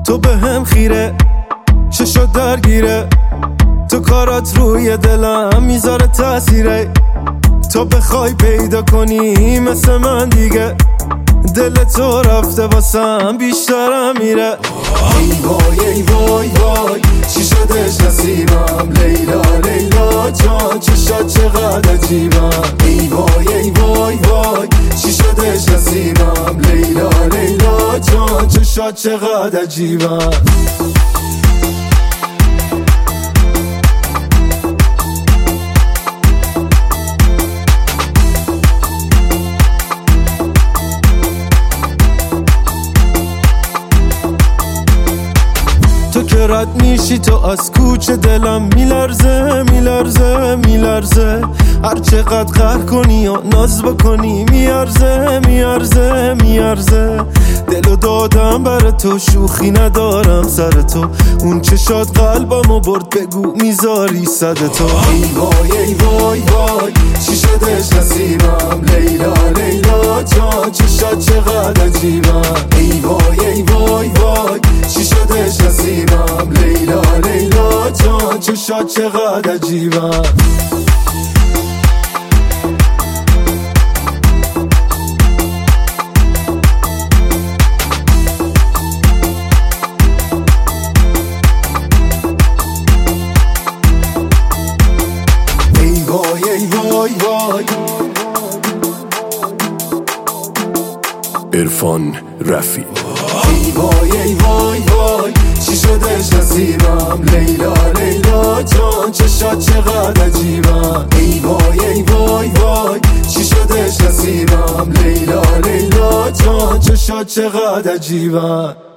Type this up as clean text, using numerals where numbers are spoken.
تو به هم خیره، چشات درگیره، تو کارات روی دلم میذاره تاثیره. تو بخوای پیدا کنی مثل من دیگه، دل تو رفته واسم بیشترم میره. ای وای ای وای وای چی شدش نصیبم، لیلا لیلا جان چشات چقدر عجیبم. ای وای ای وای وای چی شدش نصیبم، لیلا لیلا جان چشات چقدر عجیبم. تو که رد میشی تو از کوچه دلم میلرزه میلرزه میلرزه. هر چقدر قهر کنی و ناز بکنی میارزه میارزه میارزه. دلو دادم بر تو شوخی ندارم سر تو، اون چشات قلبمو برد بگو میذاری صد تو. ای وای ای وای وای چی شدش نصیبم، لیلا لیلا جان چشات چقدر عجیبم. ای وای ای وای وای چی شدش نصیبم، لیلا لیلا جان چشات چقدر عجیبم. ای وای ای وای وای. عرفان رفیع. ای وای ای وای وای چی شدش نصیبم، لیلا لیلا جان چشات چقدر عجیبم. ای وای ای وای وای چی شدش نصیبم، لیلا لیلا جان چشات چقدر عجیبم.